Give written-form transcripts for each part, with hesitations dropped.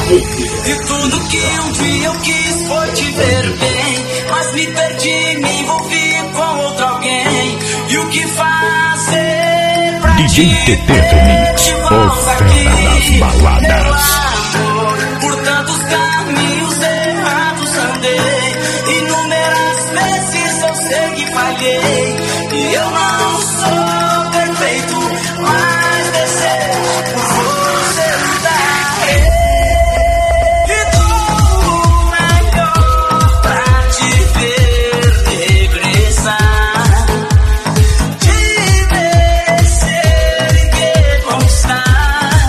E tudo que um dia eu quis foi te ver bem, mas me perdi, me envolvi com outro alguém. E o que fazer pra DJ TT Remix, o fera das baladas. Por tantos caminhos errados andei, inúmeras vezes eu sei que falhei. E eu não sou perfeito, mas desejo por você darei. E dou o melhor pra te ver regressar, te merecer e me conquistar.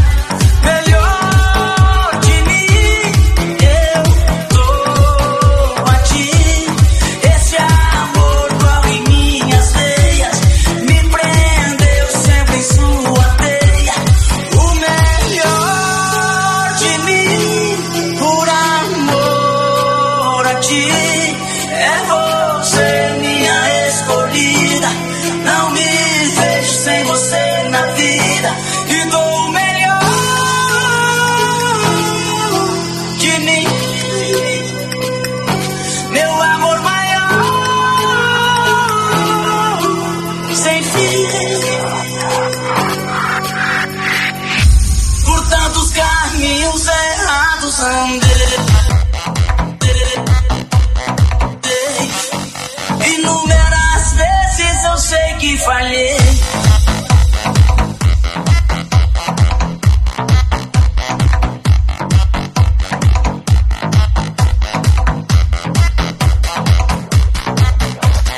Melhor de mim, eu dou a ti. Esse amor corre em minhas veias, me prendeu sempre em sua teia. O melhor de mim, por amor a ti, é você minha escolhida. Não me vejo sem você na vida, e dou o melhor de mim, meu amor maior, sem fim. Por tantos caminhos errados andei, inúmeras vezes eu sei que falhei.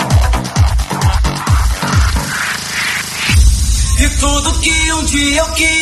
E tudo que um dia eu quis